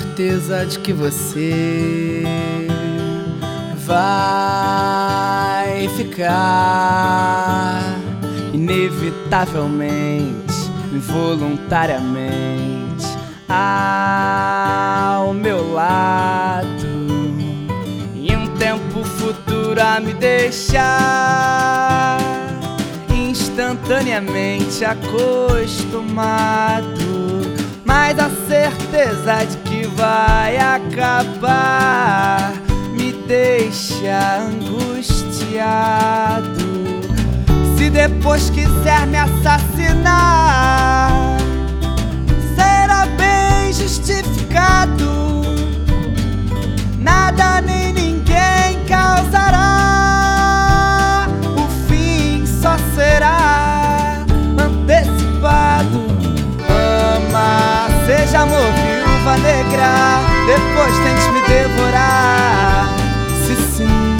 certeza de que você vai ficar inevitavelmente, involuntariamente ao meu lado, em um tempo futuro a me deixar instantaneamente acostumado, mas a certeza de que vai acabar me deixa angustiado. Se depois quiser me assassinar, será bem justificado. Nada nem ninguém causará, o fim só será antecipado. Ama, seja amor, viúva negra, depois tente me devorar. Se sim,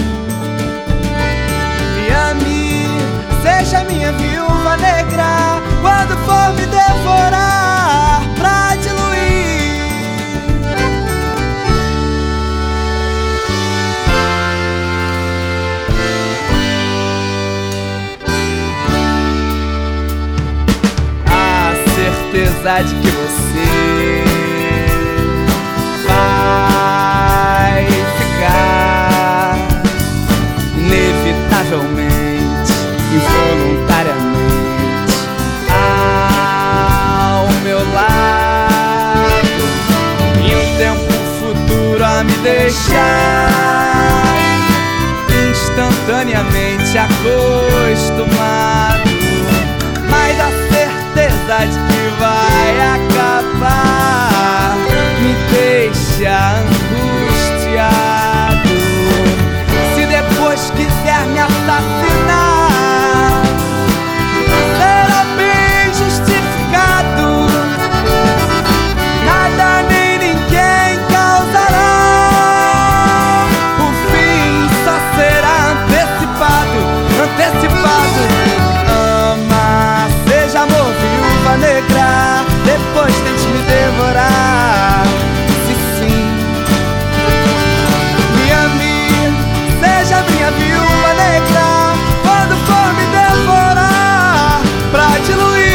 me ame, seja minha viúva negra, quando for me devorar pra diluir. A certeza de que você vai ficar inevitavelmente, involuntariamente ao meu lado, em um tempo futuro a me deixar instantaneamente acostumado, mas a certeza de que vai acabar me deixa angustiado. Se depois quiser me assassinar, será bem justificado. Nada nem ninguém causará, o fim só será antecipado, antecipado. Ama, seja amor, viúva negra, depois tente me devorar. Se sim, me ame, seja minha viúva negra, quando for me devorar pra diluir.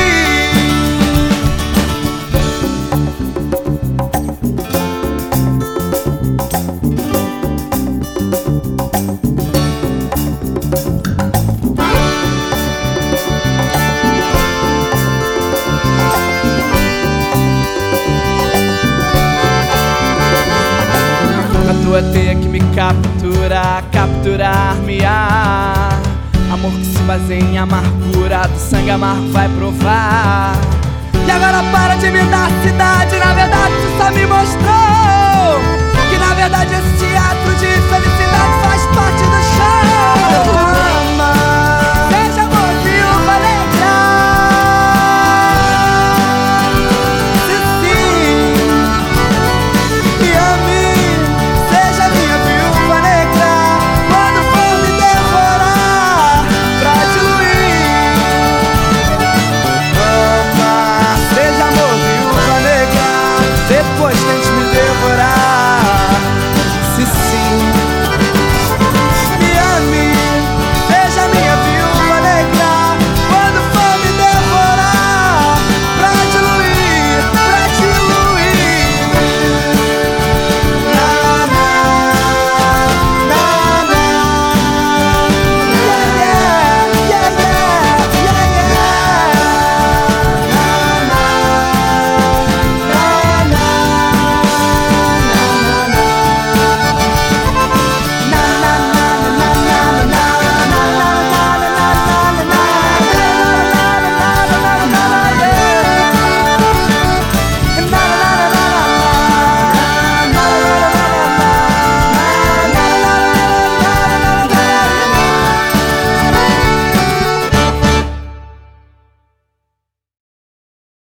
A tua teia que me captura, capturar-me-á. Amor que se baseia em amargura, do sangue amargo vai provar. E agora para de me dar cidade, na verdade tu só me mostrou que na verdade esse teatro de felicidade faz parte do show. Ama, seja amor, viúva negra. Se sim, me ame, seja minha viúva negra, quando for me devorar pra diluir. Ama, seja amor, viúva negra, depois tente me devorar.